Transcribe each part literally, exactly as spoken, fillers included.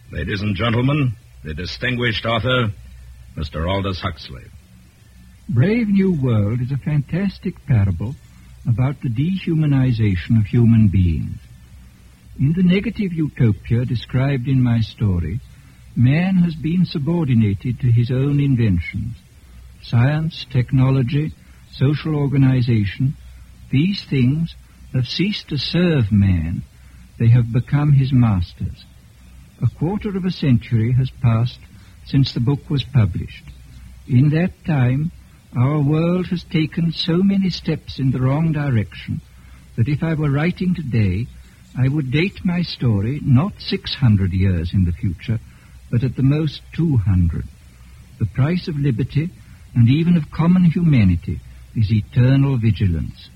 Ladies and gentlemen, the distinguished author, Mister Aldous Huxley. Brave New World is a fantastic parable about the dehumanization of human beings. In the negative utopia described in my story, man has been subordinated to his own inventions. Science, technology, social organization, these things have ceased to serve man. They have become his masters. A quarter of a century has passed since the book was published. In that time, our world has taken so many steps in the wrong direction that if I were writing today, I would date my story not six hundred years in the future, but at the most two hundred. The price of liberty, and even of common humanity, is eternal vigilance.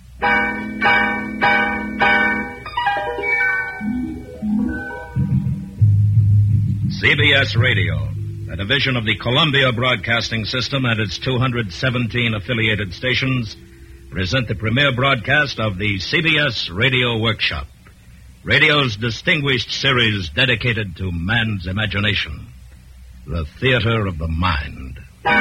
C B S Radio, a division of the Columbia Broadcasting System and its two hundred seventeen affiliated stations, present the premiere broadcast of the C B S Radio Workshop, radio's distinguished series dedicated to man's imagination, the theater of the mind.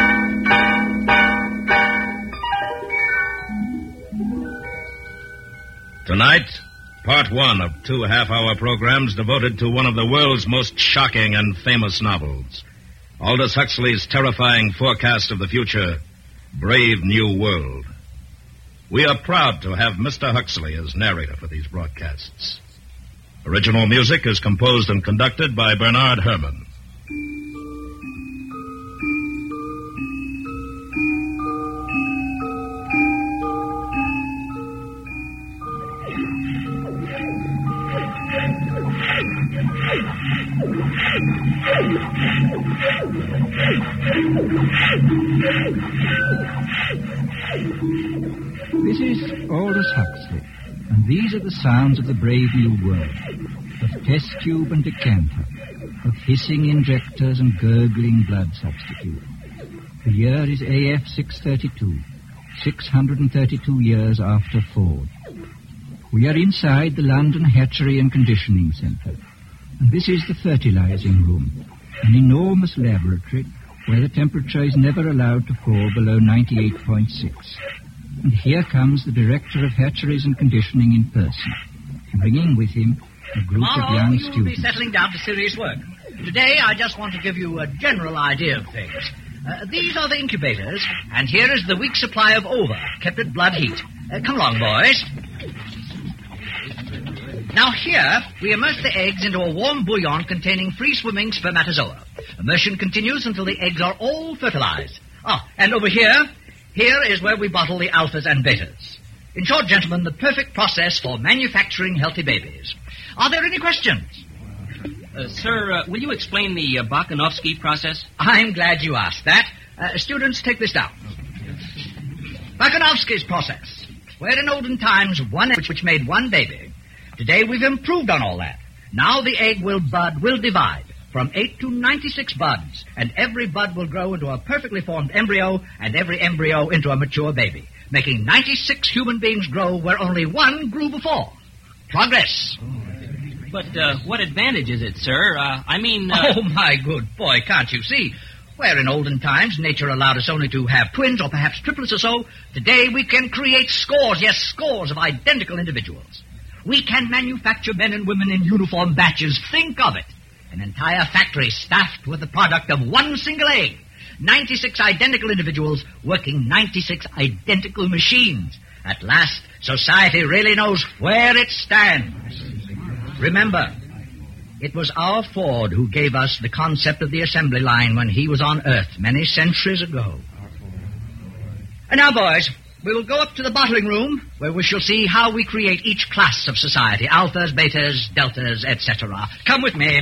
Tonight, part one of two half-hour programs devoted to one of the world's most shocking and famous novels, Aldous Huxley's terrifying forecast of the future, Brave New World. We are proud to have Mister Huxley as narrator for these broadcasts. Original music is composed and conducted by Bernard Herrmann. This is Aldous Huxley, and these are the sounds of the Brave New World, of test tube and decanter, of hissing injectors and gurgling blood substitute. The year is A F six thirty-two, six hundred thirty-two years after Ford. We are inside the London Hatchery and Conditioning Centre, and this is the fertilizing room, an enormous laboratory where the temperature is never allowed to fall below ninety-eight point six. And here comes the director of hatcheries and conditioning in person, bringing with him a group Tomorrow, of young you will students. be settling down to serious work. Today, I just want to give you a general idea of things. Uh, these are the incubators, and here is the week's supply of ova, kept at blood heat. Uh, come along, boys. Now here, we immerse the eggs into a warm bouillon containing free-swimming spermatozoa. Immersion continues until the eggs are all fertilized. Ah, and over here, here is where we bottle the alphas and betas. In short, gentlemen, the perfect process for manufacturing healthy babies. Are there any questions? Uh, sir, uh, will you explain the uh, Bakhanovsky process? I'm glad you asked that. Uh, students, take this down. Bakhanovsky's process. Where in olden times one egg which made one baby, today we've improved on all that. Now the egg will bud, will divide from eight to ninety-six buds, and every bud will grow into a perfectly formed embryo, and every embryo into a mature baby, making ninety-six human beings grow where only one grew before. Progress. But uh, what advantage is it, sir? Uh, I mean... Uh... Oh, my good boy, can't you see? Where in olden times nature allowed us only to have twins or perhaps triplets or so, today we can create scores, yes, scores of identical individuals. We can manufacture men and women in uniform batches. Think of it. An entire factory staffed with the product of one single egg. ninety-six identical individuals working ninety-six identical machines. At last, society really knows where it stands. Remember, it was our Ford who gave us the concept of the assembly line when he was on Earth many centuries ago. And now, boys, we will go up to the bottling room where we shall see how we create each class of society, alphas, betas, deltas, et cetera. Come with me.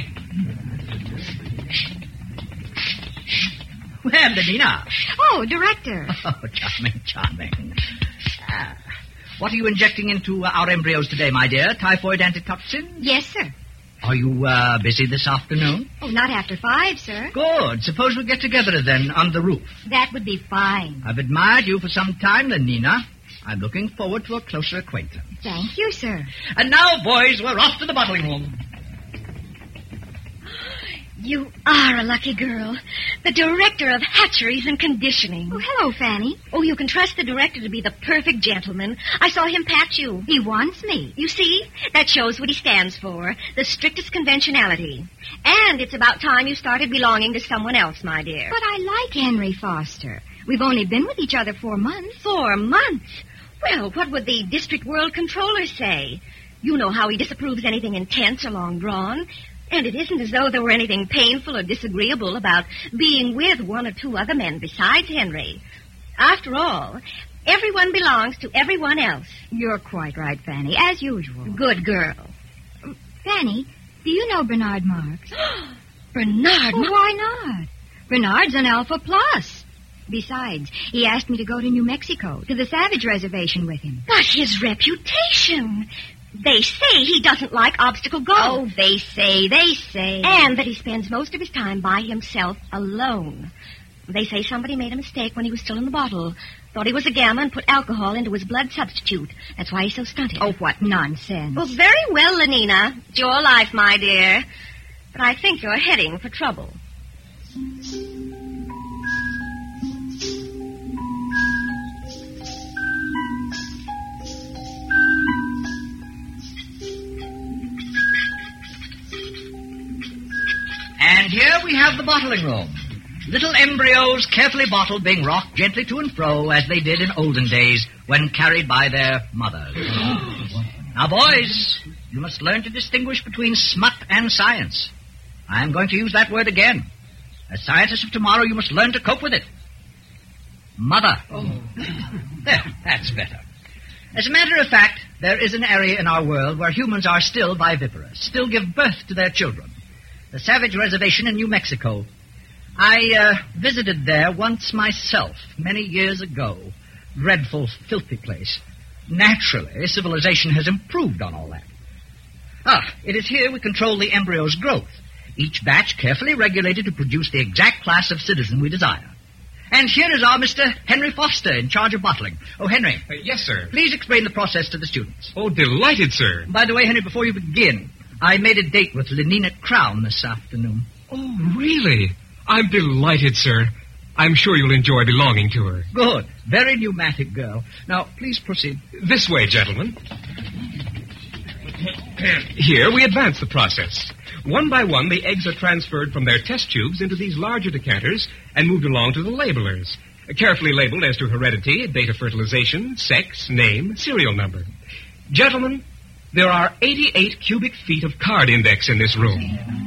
Well, Lenina. Oh, Director. Oh, charming, charming. Ah, what are you injecting into uh, our embryos today, my dear? Typhoid antitoxin? Yes, sir. Are you uh, busy this afternoon? Oh, not after five, sir. Good. Suppose we get together then on the roof. That would be fine. I've admired you for some time, Lenina. I'm looking forward to a closer acquaintance. Thank you, sir. And now, boys, we're off to the bottling room. You are a lucky girl. The director of hatcheries and conditioning. Oh, hello, Fanny. Oh, you can trust the director to be the perfect gentleman. I saw him pat you. He wants me. You see? That shows what he stands for. The strictest conventionality. And it's about time you started belonging to someone else, my dear. But I like Henry Foster. We've only been with each other four months. Four months? Well, what would the district world controller say? You know how he disapproves anything intense or long drawn. And it isn't as though there were anything painful or disagreeable about being with one or two other men besides Henry. After all, everyone belongs to everyone else. You're quite right, Fanny, as usual. Good girl. Fanny, do you know Bernard Marx? Bernard? Well, why not? Bernard's an Alpha Plus. Besides, he asked me to go to New Mexico, to the Savage Reservation with him. But his reputation... They say he doesn't like obstacle golf. Oh, they say, they say. And that he spends most of his time by himself alone. They say somebody made a mistake when he was still in the bottle. Thought he was a gamma and put alcohol into his blood substitute. That's why he's so stunted. Oh, what nonsense. Well, very well, Lenina. It's your life, my dear. But I think you're heading for trouble. And here we have the bottling room. Little embryos carefully bottled being rocked gently to and fro as they did in olden days when carried by their mothers. Now, boys, you must learn to distinguish between smut and science. I am going to use that word again. As scientists of tomorrow, you must learn to cope with it. Mother. Oh. There, that's better. As a matter of fact, there is an area in our world where humans are still viviparous, still give birth to their children. The Savage Reservation in New Mexico. I uh, visited there once myself, many years ago. Dreadful, filthy place. Naturally, civilization has improved on all that. Ah, it is here we control the embryo's growth, each batch carefully regulated to produce the exact class of citizen we desire. And here is our Mister Henry Foster in charge of bottling. Oh, Henry. Uh, yes, sir. Please explain the process to the students. Oh, delighted, sir. By the way, Henry, before you begin, I made a date with Lenina Crown this afternoon. Oh, really? I'm delighted, sir. I'm sure you'll enjoy belonging to her. Good. Very pneumatic girl. Now, please proceed. This way, gentlemen. Here we advance the process. One by one, the eggs are transferred from their test tubes into these larger decanters and moved along to the labelers, carefully labeled as to heredity, date of fertilization, sex, name, serial number. Gentlemen, there are eighty-eight cubic feet of card index in this room.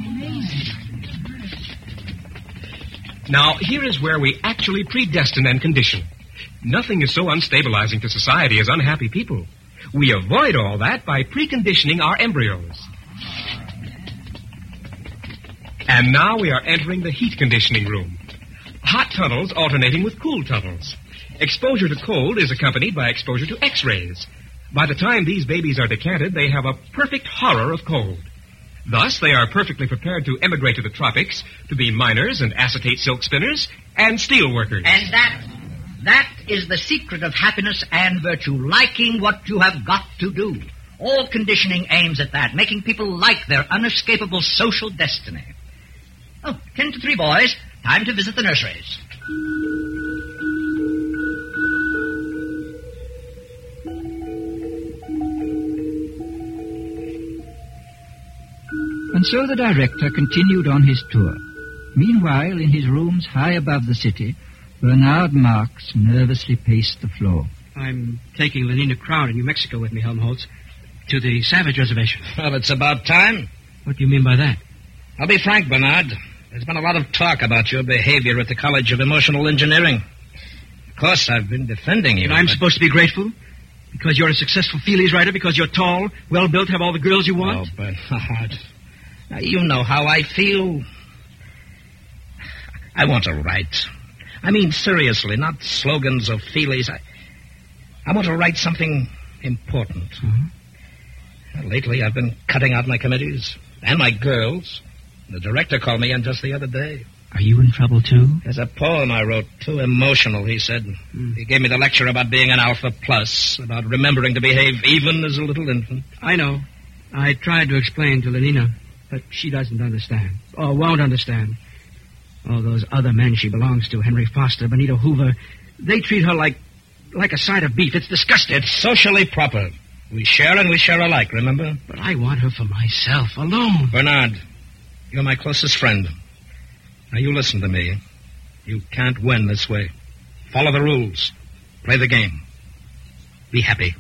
Now, here is where we actually predestine and condition. Nothing is so unstabilizing to society as unhappy people. We avoid all that by preconditioning our embryos. And now we are entering the heat conditioning room. Hot tunnels alternating with cool tunnels. Exposure to cold is accompanied by exposure to X-rays. By the time these babies are decanted, they have a perfect horror of cold. Thus, they are perfectly prepared to emigrate to the tropics, to be miners and acetate silk spinners, and steel workers. And that, that is the secret of happiness and virtue, liking what you have got to do. All conditioning aims at that, making people like their unescapable social destiny. Oh, ten to three, boys. Time to visit the nurseries. And so the director continued on his tour. Meanwhile, in his rooms high above the city, Bernard Marx nervously paced the floor. I'm taking Lenina Crown in New Mexico with me, Helmholtz, to the Savage Reservation. Well, it's about time. What do you mean by that? I'll be frank, Bernard. There's been a lot of talk about your behavior at the College of Emotional Engineering. Of course, I've been defending you. And I'm but... supposed to be grateful? Because you're a successful feelies writer? Because you're tall, well-built, have all the girls you want? Oh, Bernard. Now, you know how I feel. I want to write. I mean, seriously, not slogans or feelies. I, I want to write something important. Mm-hmm. Well, lately, I've been cutting out my committees and my girls. The director called me in just the other day. Are you in trouble, too? There's a poem I wrote, too emotional, he said. Mm. He gave me the lecture about being an Alpha Plus, about remembering to behave even as a little infant. I know. I tried to explain to Lenina, but she doesn't understand. Oh, won't understand. Oh, those other men she belongs to, Henry Foster, Benito Hoover, they treat her like like a side of beef. It's disgusting. It's socially proper. We share and we share alike, remember? But I want her for myself, alone. Bernard, you're my closest friend. Now, you listen to me. You can't win this way. Follow the rules. Play the game. Be happy.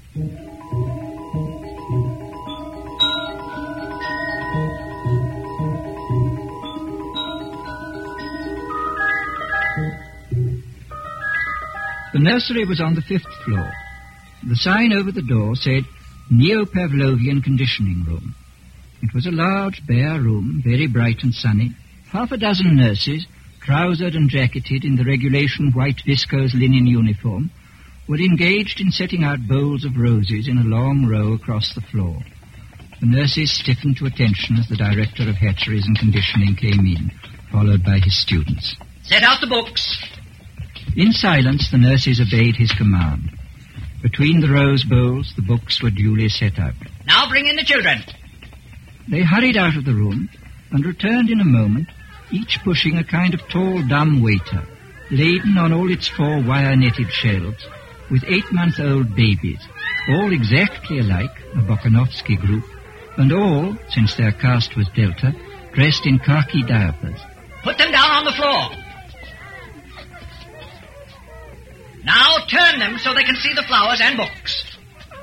The nursery was on the fifth floor. The sign over the door said, Neo-Pavlovian Conditioning Room. It was a large, bare room, very bright and sunny. Half a dozen nurses, trousered and jacketed in the regulation white viscose linen uniform, were engaged in setting out bowls of roses in a long row across the floor. The nurses stiffened to attention as the director of hatcheries and conditioning came in, followed by his students. Set out the books. In silence, the nurses obeyed his command. Between the rose bowls, the books were duly set out. Now bring in the children. They hurried out of the room and returned in a moment, each pushing a kind of tall, dumb waiter, laden on all its four wire-netted shelves, with eight-month-old babies, all exactly alike, a Bokanovsky group, and all, since their caste was Delta, dressed in khaki diapers. Put them down on the floor. Now turn them so they can see the flowers and books.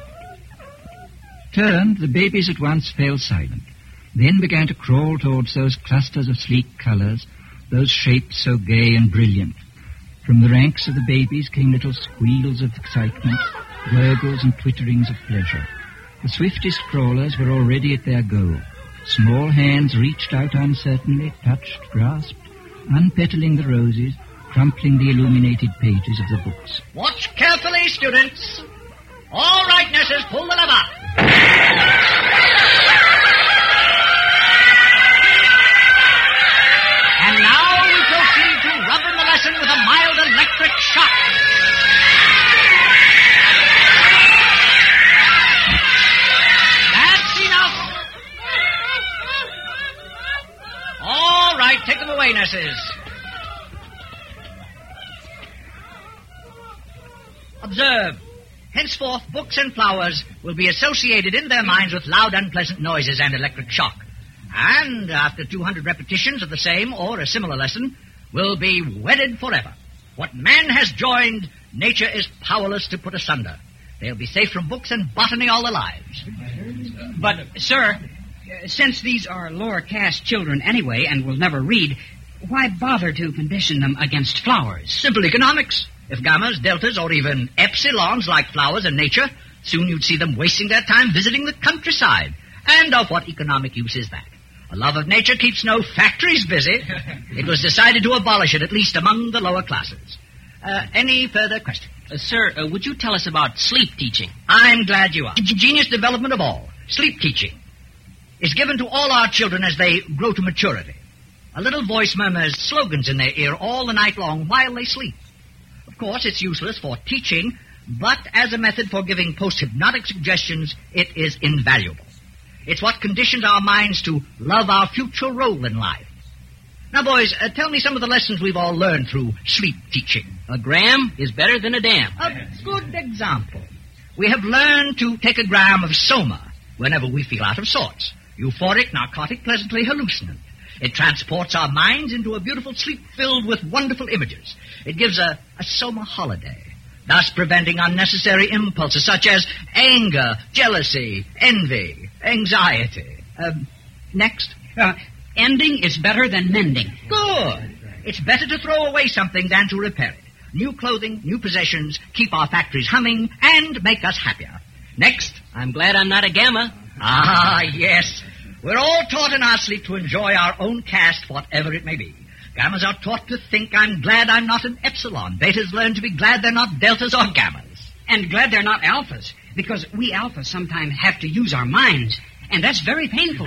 Turned, the babies at once fell silent, then began to crawl towards those clusters of sleek colors, those shapes so gay and brilliant. From the ranks of the babies came little squeals of excitement, gurgles and twitterings of pleasure. The swiftest crawlers were already at their goal. Small hands reached out uncertainly, touched, grasped, unpetaling the roses, crumpling the illuminated pages of the books. Watch carefully, students. All right, nurses, pull the lever. And now we proceed to rub in the lesson with a mild electric shock. That's enough. All right, take them away, nurses. Observe. Henceforth, books and flowers will be associated in their minds with loud, unpleasant noises and electric shock. And after two hundred repetitions of the same or a similar lesson, will be wedded forever. What man has joined, nature is powerless to put asunder. They'll be safe from books and botany all their lives. But, sir, since these are lower caste children anyway and will never read, why bother to condition them against flowers? Simple economics. If gammas, deltas, or even epsilons like flowers and nature, soon you'd see them wasting their time visiting the countryside. And of what economic use is that? A love of nature keeps no factories busy. It was decided to abolish it, at least among the lower classes. Uh, any further questions? Uh, sir, uh, would you tell us about sleep teaching? I'm glad you are. The genius development of all, sleep teaching, is given to all our children as they grow to maturity. A little voice murmurs slogans in their ear all the night long while they sleep. Of course, it's useless for teaching, but as a method for giving post-hypnotic suggestions, it is invaluable. It's what conditions our minds to love our future role in life. Now, boys, uh, tell me some of the lessons we've all learned through sleep teaching. A gram is better than a dam. A good example. We have learned to take a gram of soma whenever we feel out of sorts. Euphoric, narcotic, pleasantly hallucinant. It transports our minds into a beautiful sleep filled with wonderful images. It gives a, a soma holiday, thus preventing unnecessary impulses such as anger, jealousy, envy, anxiety. Um, next. Uh, ending is better than mending. Good. It's better to throw away something than to repair it. New clothing, new possessions, keep our factories humming, and make us happier. Next. I'm glad I'm not a gamma. Ah, yes. We're all taught in our sleep to enjoy our own caste, whatever it may be. Gammas are taught to think, I'm glad I'm not an epsilon. Betas learn to be glad they're not deltas or gammas. And glad they're not alphas, because we alphas sometimes have to use our minds, and that's very painful.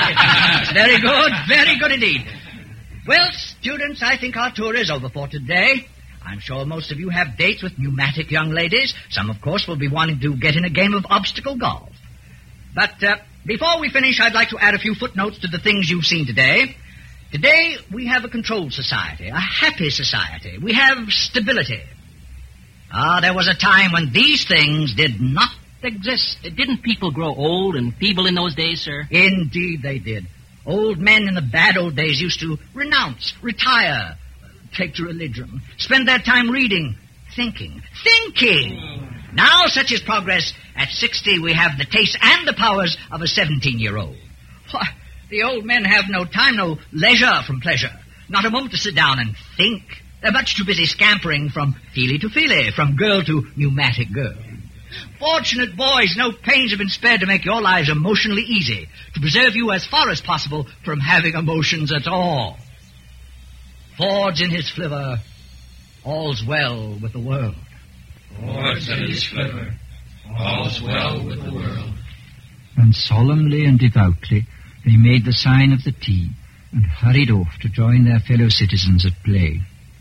Very good, very good indeed. Well, students, I think our tour is over for today. I'm sure most of you have dates with pneumatic young ladies. Some, of course, will be wanting to get in a game of obstacle golf. But uh, before we finish, I'd like to add a few footnotes to the things you've seen today. Today, we have a controlled society, a happy society. We have stability. Ah, there was a time when these things did not exist. Didn't people grow old and feeble in those days, sir? Indeed they did. Old men in the bad old days used to renounce, retire, take to religion, spend their time reading, thinking, thinking. Now, such is progress. At sixty, we have the taste and the powers of a seventeen-year-old. Why, the old men have no time, no leisure from pleasure, not a moment to sit down and think. They're much too busy scampering from feely to feely, from girl to pneumatic girl. Fortunate boys, no pains have been spared to make your lives emotionally easy, to preserve you as far as possible from having emotions at all. Ford's in his flivver, all's well with the world. Ford's in his flivver, all's well with the world. And solemnly and devoutly they made the sign of the T and hurried off to join their fellow citizens at play.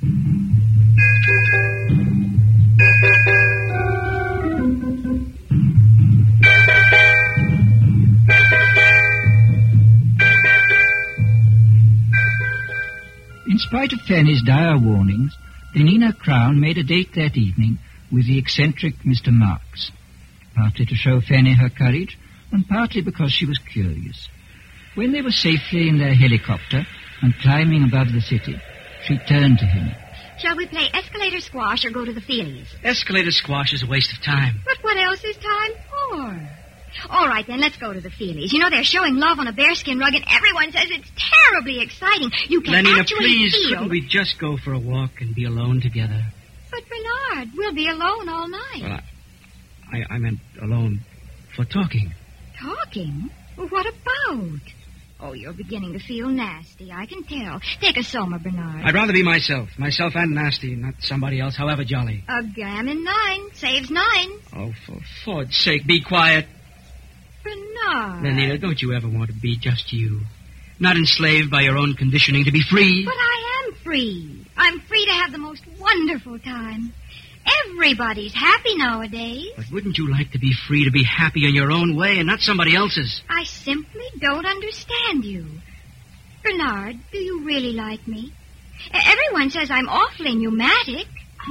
In spite of Fanny's dire warnings, Lenina Crown made a date that evening with the eccentric Mister Marks, partly to show Fanny her courage, and partly because she was curious. When they were safely in their helicopter and climbing above the city, she turned to him. Shall we play escalator squash or go to the Feelies? Escalator squash is a waste of time. But what else is time for? All right, then, let's go to the Feelies. You know, they're showing love on a bearskin rug, and everyone says it's terribly exciting. You can Lenina, actually please, feel... couldn't we just go for a walk and be alone together? But, Bernard, we'll be alone all night. Well, I, I, I meant alone for talking. Talking? Well, what about? Oh, you're beginning to feel nasty, I can tell. Take a Soma, Bernard. I'd rather be myself. Myself and nasty, not somebody else, however jolly. A gammon nine saves nine. Oh, for Ford's sake, be quiet. Bernard. Lenina, don't you ever want to be just you? Not enslaved by your own conditioning, to be free. But I am free. I'm free to have the most wonderful time. Everybody's happy nowadays. But wouldn't you like to be free to be happy in your own way and not somebody else's? I simply don't understand you. Bernard, do you really like me? E- Everyone says I'm awfully pneumatic.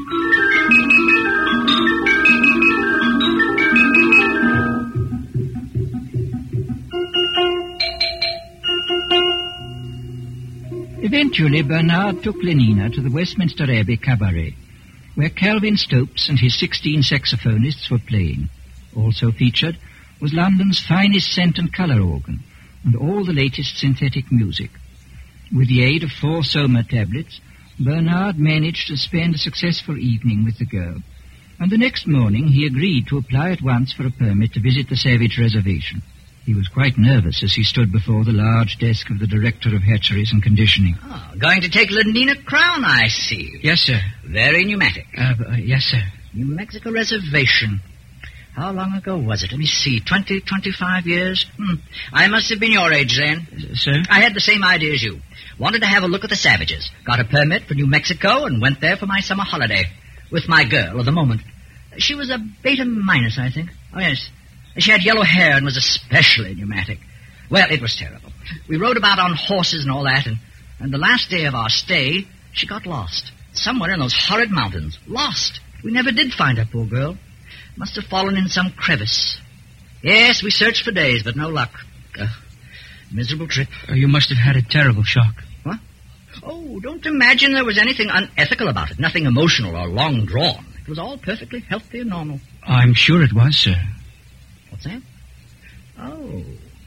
Eventually, Bernard took Lenina to the Westminster Abbey Cabaret, where Calvin Stopes and his sixteen saxophonists were playing. Also featured was London's finest scent and colour organ, and all the latest synthetic music. With the aid of four Soma tablets, Bernard managed to spend a successful evening with the girl, and the next morning he agreed to apply at once for a permit to visit the Savage Reservation. He was quite nervous as he stood before the large desk of the Director of Hatcheries and Conditioning. Oh, going to take Lenina Crown, I see. Yes, sir. Very pneumatic. Uh, uh, yes, sir. New Mexico Reservation. How long ago was it? Let me see. Twenty, twenty-five years? Hmm. I must have been your age then. Uh, sir? I had the same idea as you. Wanted to have a look at the Savages. Got a permit for New Mexico and went there for my summer holiday. With my girl of the moment. She was a beta minus, I think. Oh, yes. She had yellow hair and was especially pneumatic. Well, it was terrible. We rode about on horses and all that, and, and the last day of our stay, she got lost. Somewhere in those horrid mountains. Lost. We never did find her, poor girl. Must have fallen in some crevice. Yes, we searched for days, but no luck. Uh, miserable trip. Uh, you must have had a terrible shock. What? Oh, don't imagine there was anything unethical about it. Nothing emotional or long drawn. It was all perfectly healthy and normal. I'm sure it was, sir. What's that? Oh.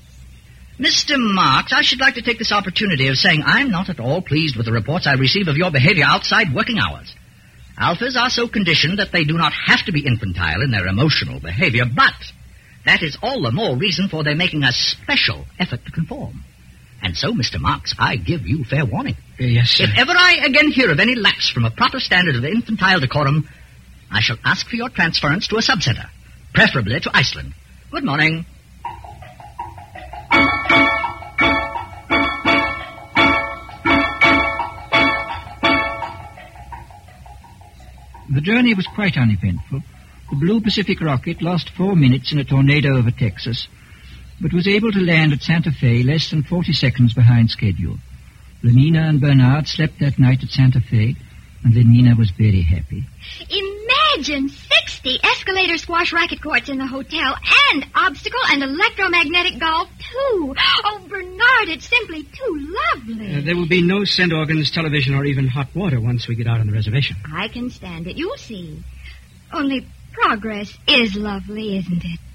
Mister Marks, I should like to take this opportunity of saying I'm not at all pleased with the reports I receive of your behavior outside working hours. Alphas are so conditioned that they do not have to be infantile in their emotional behavior, but that is all the more reason for their making a special effort to conform. And so, Mister Marks, I give you fair warning. Uh, yes, sir. If ever I again hear of any lapse from a proper standard of infantile decorum, I shall ask for your transference to a subcenter, preferably to Iceland. Good morning. The journey was quite uneventful. The Blue Pacific rocket lost four minutes in a tornado over Texas, but was able to land at Santa Fe less than forty seconds behind schedule. Lenina and Bernard slept that night at Santa Fe, and Lenina was very happy. Imagine sixty escalator squash racket courts in the hotel, and obstacle and electromagnetic golf, too. Oh, Bernard, it's simply too lovely. Uh, there will be no scent organs, television, or even hot water once we get out on the reservation. I can stand it. You'll see. Only progress is lovely, isn't it?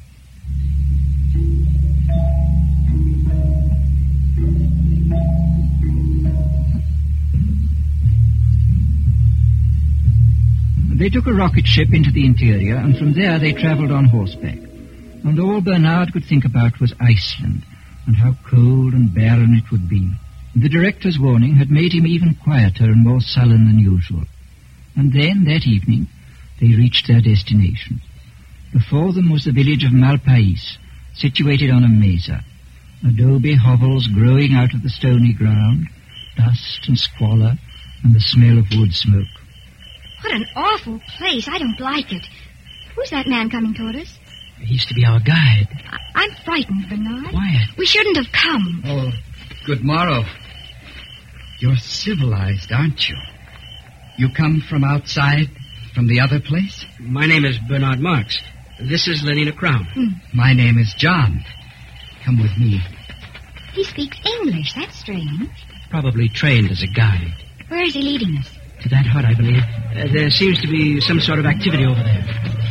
They took a rocket ship into the interior, and from there they traveled on horseback. And all Bernard could think about was Iceland, and how cold and barren it would be. The director's warning had made him even quieter and more sullen than usual. And then, that evening, they reached their destination. Before them was the village of Malpais, situated on a mesa. Adobe hovels growing out of the stony ground, dust and squalor, and the smell of wood smoke. What an awful place. I don't like it. Who's that man coming toward us? He's to be our guide. I- I'm frightened, Bernard. Quiet. We shouldn't have come. Oh, good morrow. You're civilized, aren't you? You come from outside, from the other place? My name is Bernard Marx. This is Lenina Crown. Hmm. My name is John. Come with me. He speaks English. That's strange. Probably trained as a guide. Where is he leading us? To that hut, I believe. Uh, there seems to be some sort of activity over there.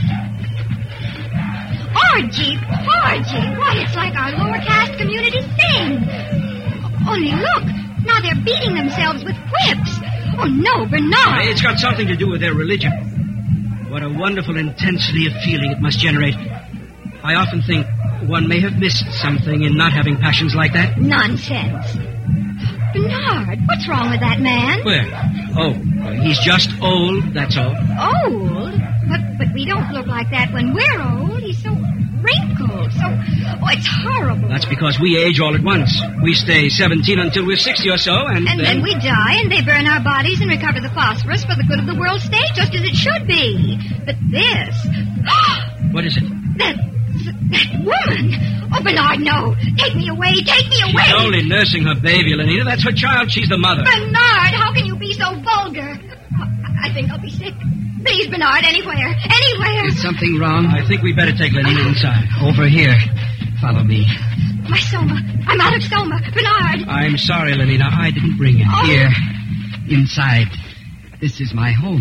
Orgy! Orgy! Why, it's like our lower caste community thing. Only look. Now they're beating themselves with whips. Oh, no, Bernard. Uh, it's got something to do with their religion. What a wonderful intensity of feeling it must generate. I often think one may have missed something in not having passions like that. Nonsense. Bernard, what's wrong with that man? Where? Oh, uh, he's just old, that's all. Old? But but we don't look like that when we're old. He's so wrinkled, so... Oh, it's horrible. That's because we age all at once. We stay seventeen until we're sixty or so, and, And then... then we die, and they burn our bodies and recover the phosphorus for the good of the world state, just as it should be. But this... What is it? That... that woman... Oh, Bernard, no. Take me away. Take me away. She's only nursing her baby, Lenina. That's her child. She's the mother. Bernard, how can you be so vulgar? I think I'll be sick. Please, Bernard, anywhere. Anywhere. Is something wrong? I think we better take Lenina inside. Over here. Follow me. My soma. I'm out of soma. Bernard. I'm sorry, Lenina. I didn't bring it. Oh. Here. Inside. This is my home.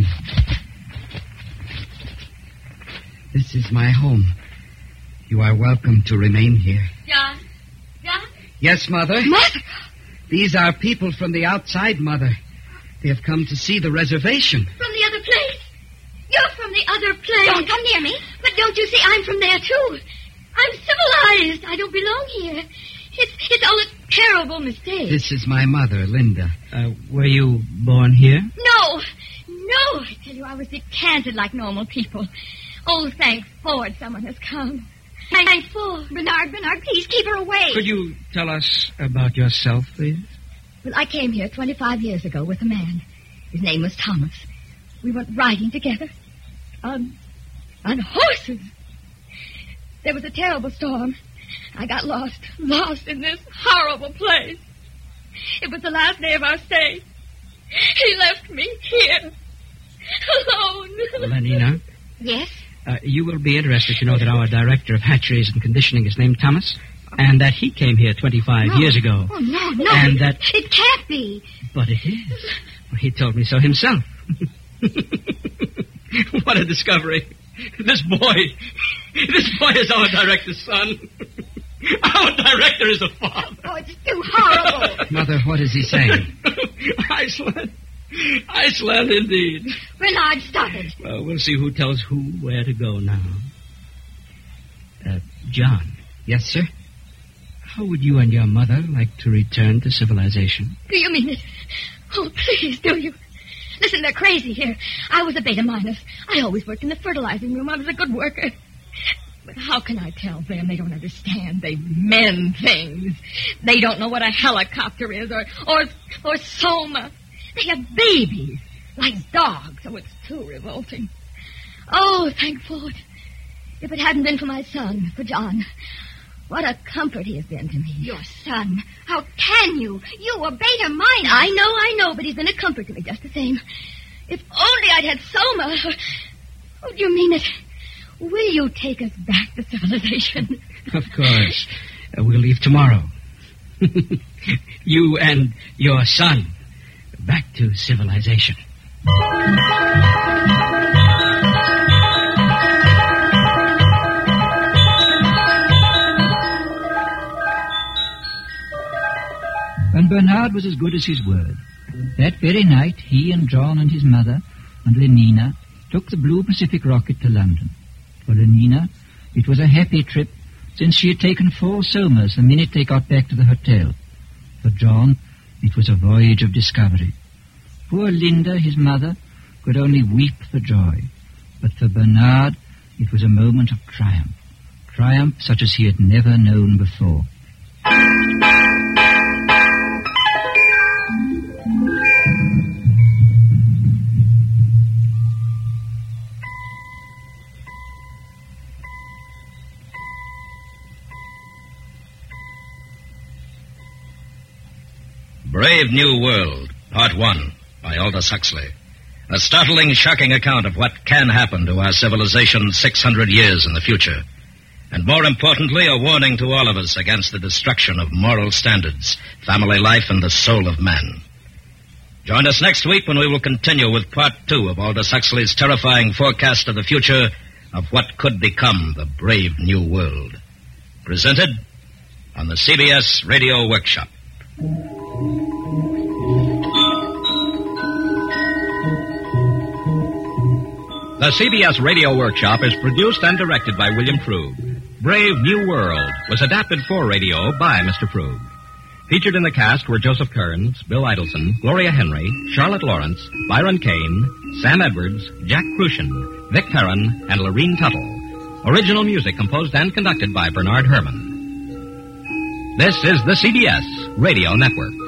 This is my home. You are welcome to remain here. John? John? Yes, Mother? Mother? These are people from the outside, Mother. They have come to see the reservation. From the other place? You're from the other place. Don't come near me. But don't you see, I'm from there, too. I'm civilized. I don't belong here. It's, it's all a terrible mistake. This is my mother, Linda. Uh, were you born here? No. No. I tell you, I was decanted like normal people. Oh, thank Ford someone has come. Thank Ford. Bernard, Bernard, please keep her away. Could you tell us about yourself, please? Well, I came here twenty-five years ago with a man. His name was Thomas. We went riding together on, on horses. There was a terrible storm. I got lost, lost in this horrible place. It was the last day of our stay. He left me here, alone. Lenina? Yes? Uh, you will be interested to know that our director of hatcheries and conditioning is named Thomas, and that he came here twenty-five No. years ago. Oh, no, no. And it, that... It can't be. But it is. He told me so himself. What a discovery. This boy, this boy is our director's son. Our director is a father. Oh, it's too horrible. Mother, what is he saying? Iceland. Iceland, indeed. Bernard, stop it. Well, we'll see who tells who where to go now. Uh, John. Yes, sir? How would you and your mother like to return to civilization? Do you mean it? Oh, please, do you? Listen, they're crazy here. I was a beta minus. I always worked in the fertilizing room. I was a good worker. But how can I tell them? They don't understand. They mend things. They don't know what a helicopter is or or or soma. They have babies like dogs. Oh, it's too revolting. Oh, thank Ford. If it hadn't been for my son, for John, What a comfort he has been to me. Your son. How can you? You were beta minor. I know, I know, but he's been a comfort to me just the same. If only I'd had Soma. Oh, do you mean it? Will you take us back to civilization? Of course. Uh, we'll leave tomorrow. You and your son. Back to civilization. And Bernard was as good as his word. That very night, he and John and his mother and Lenina took the Blue Pacific rocket to London. For Lenina, it was a happy trip, since she had taken four Somas the minute they got back to the hotel. For John, it was a voyage of discovery. Poor Linda, his mother, could only weep for joy. But for Bernard, it was a moment of triumph. Triumph such as he had never known before. Brave New World, Part One, by Aldous Huxley. A startling, shocking account of what can happen to our civilization six hundred years in the future. And more importantly, a warning to all of us against the destruction of moral standards, family life, and the soul of man. Join us next week when we will continue with Part Two of Aldous Huxley's terrifying forecast of the future of what could become the brave New World. Presented on the C B S Radio Workshop. The C B S Radio Workshop is produced and directed by William Krug. Brave New World was adapted for radio by Mister Krug. Featured in the cast were Joseph Kearns, Bill Idelson, Gloria Henry, Charlotte Lawrence, Byron Kane, Sam Edwards, Jack Crucian, Vic Perrin, and Lorene Tuttle. Original music composed and conducted by Bernard Herrmann. This is the C B S Radio Network.